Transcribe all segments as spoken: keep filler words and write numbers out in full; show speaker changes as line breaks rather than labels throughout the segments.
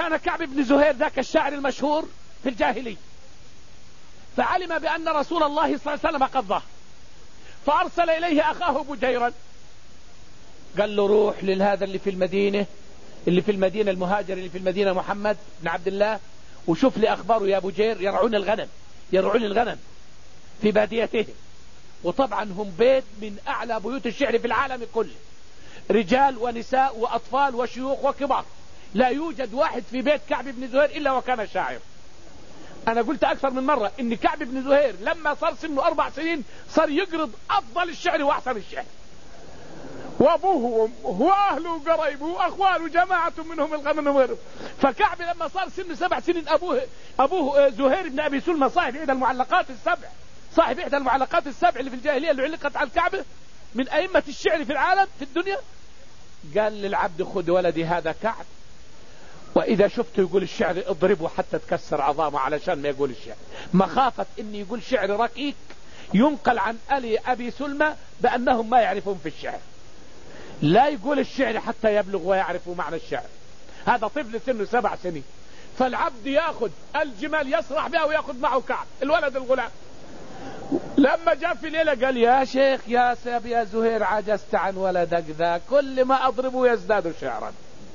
كان كعب بن زهير ذاك الشاعر المشهور في الجاهلية، فعلم بأن رسول الله صلى الله عليه وسلم قد ظهر، فأرسل إليه أخاه بجيرا، قال له روح لهذا اللي في المدينة اللي في المدينة المهاجر اللي في المدينة محمد بن عبد الله، وشوف لي أخباره يا بجير، يرعون الغنم يرعون الغنم في باديته. وطبعا هم بيت من أعلى بيوت الشعر في العالم كله، رجال ونساء وأطفال وشيوخ وكبار، لا يوجد واحد في بيت كعب بن زهير إلا وكان شاعر. أنا قلت أكثر من مرة إن كعب بن زهير لما صار سنه أربع سنين صار يقرض أفضل الشعر وأحسن الشعر، وأبوه وأهله وقرايبه وأخواله جماعة منهم الغنم وغيره. فكعب لما صار سنه سبع سنين أبوه أبوه زهير بن أبي سلمى صاحب إحدى المعلقات السبع صاحب إحدى المعلقات السبع اللي في الجاهلية اللي علقت على الكعبة من أئمة الشعر في العالم في الدنيا، قال للعبد خذ ولدي هذا كعب، وإذا شفته يقول الشعر اضربه حتى تكسر عظامه علشان ما يقول الشعر، مخافة إن يقول شعر ركيك ينقل عن آل أبي سلمى بأنهم ما يعرفون في الشعر، لا يقول الشعر حتى يبلغ ويعرفوا معنى الشعر. هذا طفل سنه سبع سنين، فالعبد ياخذ الجمال يسرح بها وياخذ معه كعب الولد الغلام. لما جاء في ليلة قال يا شيخ يا سيب يا زهير عجزت عن ولدك ذا، كل ما أضربه يزداد شعرا.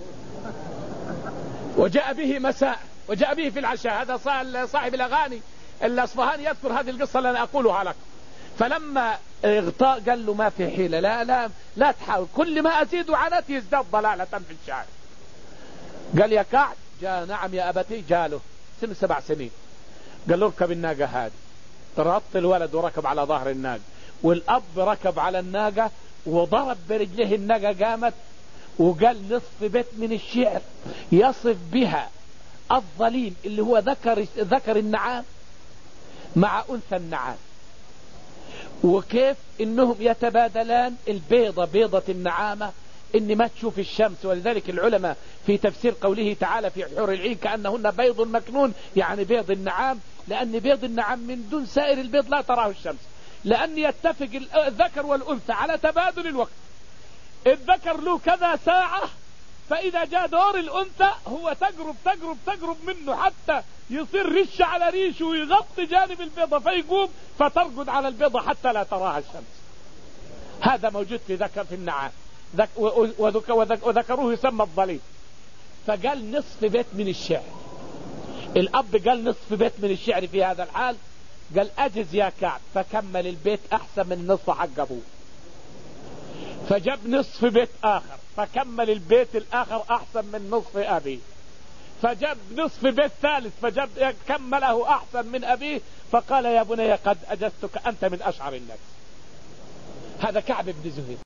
وجاء به مساء وجاء به في العشاء، هذا صاحب الأغاني الأصفهاني يذكر هذه القصة اللي أنا أقولها لك. فلما اغطاء قال له ما في حيلة، لا لا لا تحاول، كل ما أزيد عنت يزداد ضلالة في الشعر. قال يا كعب، جاء نعم يا أبتي، جاله سن سبع سنين، قال له اركب الناقة هذه، ربط الولد وركب على ظهر الناقة، والأب ركب على الناقة وضرب برجله الناقة قامت، وقال نصف بيت من الشعر يصف بها الظليم اللي هو ذكر ذكر النعام مع أنثى النعام، وكيف انهم يتبادلان البيضة بيضة النعامة ان ما تشوف الشمس. ولذلك العلماء في تفسير قوله تعالى في حور العين كأنهن بيض مكنون، يعني بيض النعام، لأن بيض النعام من دون سائر البيض لا تراه الشمس، لأن يتفق الذكر والأنثى على تبادل الوقت. الذكر له كذا ساعة، فإذا جاء دور الأنثى هو تقرب تقرب تقرب منه حتى يصير رش على ريشه ويغطي جانب البيضة فيقوم فترقد على البيضة حتى لا تراها الشمس. هذا موجود في ذكر في النعام، وذكروه يسمى الظليم. فقال نصف بيت من الشعر، الأب قال نصف بيت من الشعر في هذا الحال، قال أجز يا كعب، فكمل البيت أحسن من نصف حق أبوه، فجاب نصف بيت آخر فكمل البيت الآخر أحسن من نصف أبيه، فجاب نصف بيت ثالث فجاب كمله أحسن من أبيه، فقال يا بني قد أجزتك، أنت من أشعر الناس. هذا كعب بن زهير.